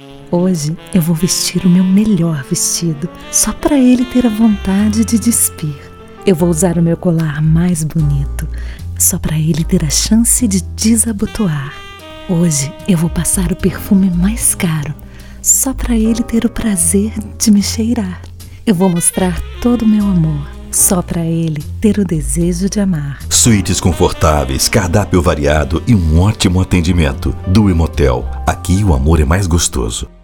Hoje eu vou vestir o meu melhor vestido, só para ele ter a vontade de despir. Eu vou usar o meu colar mais bonito, só para ele ter a chance de desabotoar. Hoje eu vou passar o perfume mais caro, só para ele ter o prazer de me cheirar. Eu vou mostrar todo o meu amor, só para ele ter o desejo de amar. Suítes confortáveis, cardápio variado e um ótimo atendimento. Do Imotel. Aqui o amor é mais gostoso.